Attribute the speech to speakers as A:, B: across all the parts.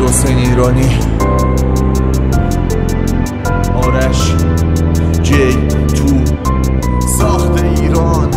A: حسین ایرانی، آرش جی تو ساخت ایران.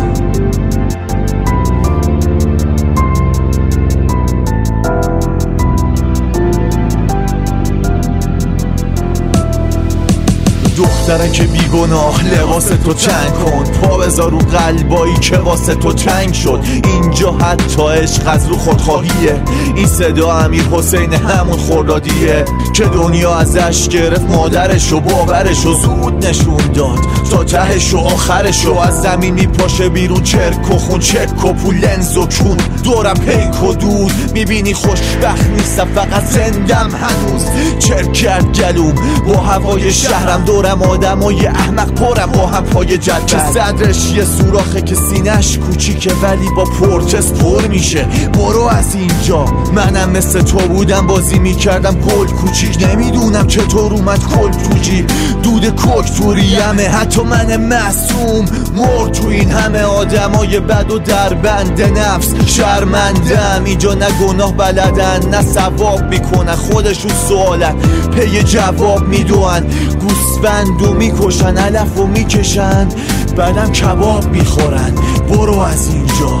A: دختره که بیگناه لباس تو چنگ کن، پا بذار رو قلبایی که واسه تو تنگ شد. اینجا حتی عشق از رو خودخواهیه، این صدا امیر حسین همون خردادیه که دنیا ازش گرفت مادرش و باورش و زود نشون داد تا تهش و آخرش و از زمین میپاشه بیرون. چرک و خون، چک و پول، لنز و کون، دورم پیک و دود. میبینی خوشبخت نیستم فقط زندم هنوز. چرک کرد گلوم با هوای شهرم، دورم آدمای احمق پرم با هم پای جد که صدرش یه سوراخه که سینش کوچیکه ولی با پرچس پر میشه. برو از اینجا، منم مثل تو بودم بازی میکردم گل کوچیک. نمیدونم چطور اومد کل تو جیب، دود کوک تو ریمه. حتی من معصوم مرد تو این همه آدمای بد و در بند نفس. شرمندم اینجا نه گناه بلدن نه ثواب میکنن، خودشون سوالن پی جواب میدونن. گوسفندو میکشن، علفو میکشن، بعدم کباب میخورن. برو از اینجا.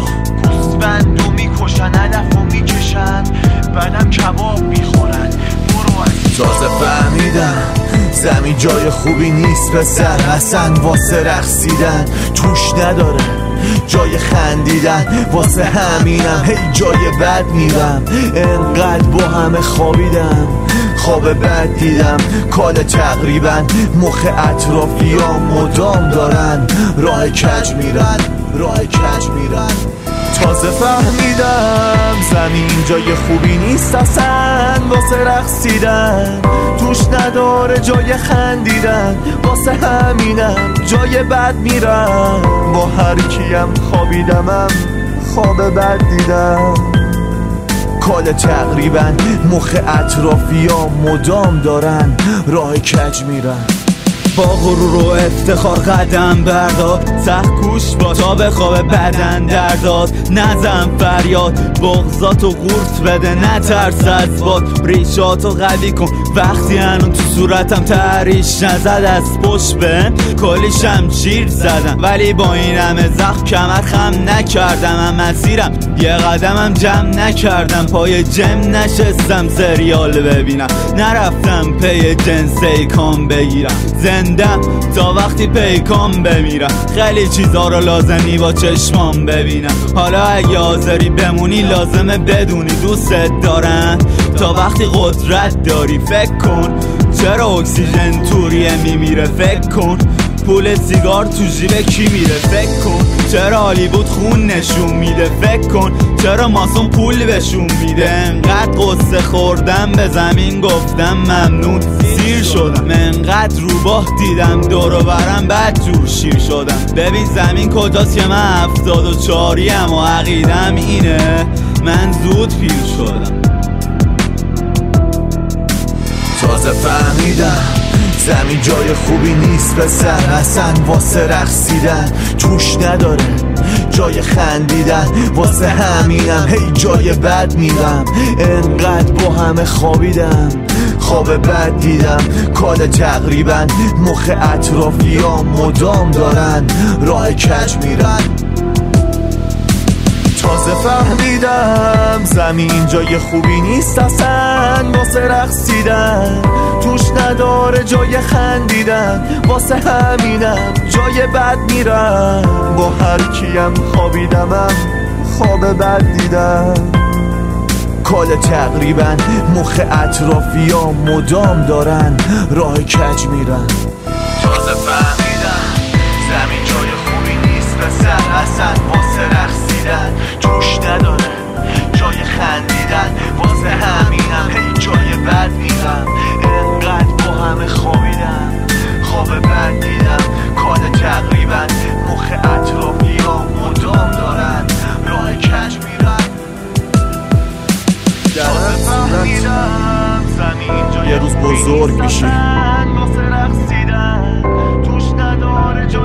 A: گوسفندو میکشن، علفو میکشن، بعدم کباب میخورن. برو از اینجا. تازه فهمیدم زمین جای خوبی نیست پسر، اصلا واسه رقصیدن توش نداره جای خندیدن. واسه همینم هی جای بد میرم، انقدر با همه خوابیدم، خواب بد دیدم. کال تقریبا مخ اطرافی ها مدام دارن راه کج میرن، راه کج میرن. تازه فهمیدم زمین جای خوبی نیست اصلا واسه رقصیدن توش نداره جای خندیدن. واسه همینم جای بد میرم، با هر کیم خوابیدمم خواب بد دیدم. کال تقریبا مخ اطرافی ها مدام دارن راه کج میرن.
B: با غرور و افتخار قدم بردار، سخت کوش با تا به خواب بدن درداد. نزن فریاد بغضاتو قورت بده، نترس از باد. ریشاتو قوی کن وقتی هنون تو صورتم تحریش نزد. از پشت بهم کلی شمشیر زدم ولی با این همه زخم کمر خم نکردم. من مسیرم یه قدمم جمع نکردم، پای جم نشستم سریال ببینم. نرفتم پی جنس کام بگیرم، زندم تا وقتی پیکام بمیرم. خیلی چیزا رو لازمی با چشمام ببینم. حالا اگه حاضری بمونی لازمه بدونی دوست دارن تا وقتی قدرت داری. فکر کن چرا اکسیژن توریه میمیره، فکر کن پول سیگار تو جیب کی میره، فکر کن چرا هالیوود خون نشون میده، فکر کن چرا ماسون پول بهشون میده. انقدر قصه خوردم به زمین گفتم ممنون، سیر شدم. انقدر روباه دیدم دور و برم بعد جور شیر شدم. ببین زمین کجاست که من 74یم و عقیدم اینه من زود پیر شدم.
A: تازه فهمیدم زمین جای خوبی نیست پسر، اصلا واسه رقصیدن توش نداره جای خندیدن. واسه همینم هی جای بد میرم، انقدر با همه خوابیدم خواب بد دیدم. کال تقریبا مخ اطرافی ها مدام دارن راه کج میرن. تازه فهمیدم زمین جای خوبی نیست اصلا واسه رقصیدن توش نداره جای خندیدن. واسه همینم جای بد میرم، با هر کیم خوابیدمم خواب بد دیدم. کال تقریبا مخ اطرافی ها مدام دارن راه کج میرن. تازه فهمیدم زمین جای خوبی نیست پسر، اصلا واسه رقصیدن توش نداره جای خندیدن. واسه همینم هی جای بد میرم، انقدر با همه خوابیدم خواب بد دیدم. کال تقریبا مخ اطرافی ها مدام دارن راه کج میرن. تازه فهمیدم زمین جای یه روز بزرگ میشی، واسه رقصیدن توش نداره